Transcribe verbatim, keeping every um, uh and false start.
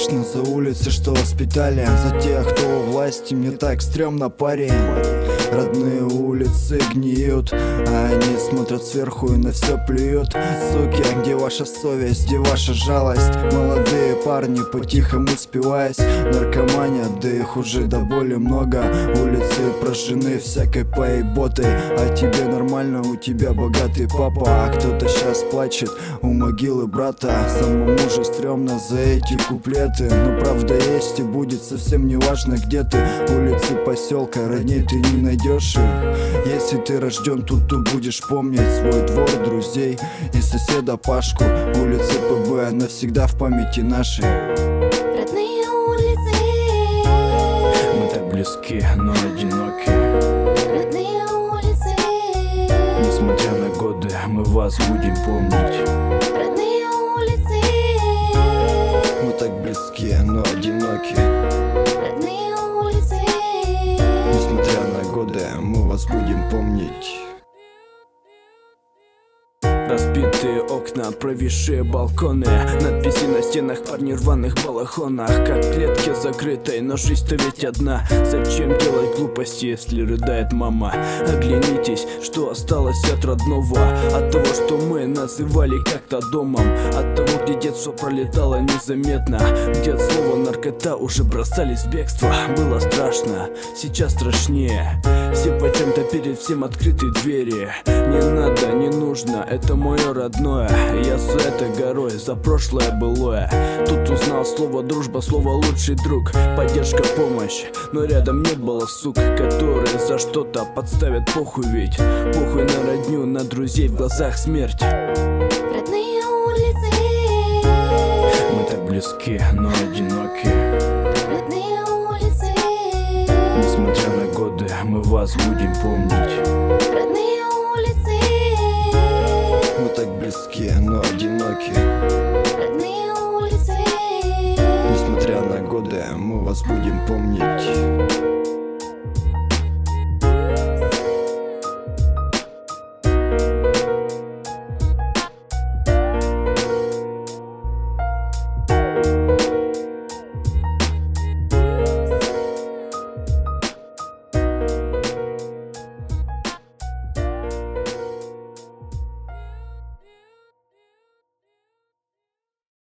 страшно за улицы, что воспитали. За тех, кто у власти, мне так стрёмно, парень. Родные улицы гниют, а они смотрят сверху и на все плюют. Суки, где ваша совесть, где ваша жалость? Молодые парни, по-тихому спиваясь, наркомания, да их уже до боли много. Улицы прошены всякой поеботой, а тебе нормально, у тебя богатый папа. А кто-то сейчас плачет у могилы брата. Самому же стрёмно за эти куплеты, но правда есть и будет совсем не важно, где ты. Улицы поселка, родней ты не найдешь. Если ты рожден тут, то будешь помнить свой двор, друзей и соседа Пашку. Улицы ПБ навсегда в памяти нашей. Родные улицы, мы так близки, но одиноки. родные улицы, Несмотря на годы, мы вас будем помнить. родные улицы, Мы так близки, но одиноки. родные улицы, Несмотря на годы, мы вас будем помнить. Разбитые окна, провисшие балконы, надписи на стенах, парни в рваных балахонах. Как в клетке закрытой, но жизнь-то ведь одна. Зачем делать глупости, если рыдает мама? Оглянитесь, что осталось от родного, от того, что мы называли как-то домом, от того, где детство пролетало незаметно, где от слова наркота уже бросались в бегство. Было страшно, сейчас страшнее. Все почему-то перед всем открыты двери. Не надо, не нужно, это мое родное. Я за этой горой, за прошлое былое. Тут узнал слово дружба, слово лучший друг, поддержка, помощь. Но рядом не было сук, которые за что-то подставят. Похуй ведь, похуй на родню, на друзей, в глазах смерть. родные улицы, Мы так близки, но одиноки. родные улицы, Несмотря на годы, мы вас будем помнить. родные улицы, Мы так близки, но одиноки. родные улицы, Несмотря на годы, мы вас будем помнить.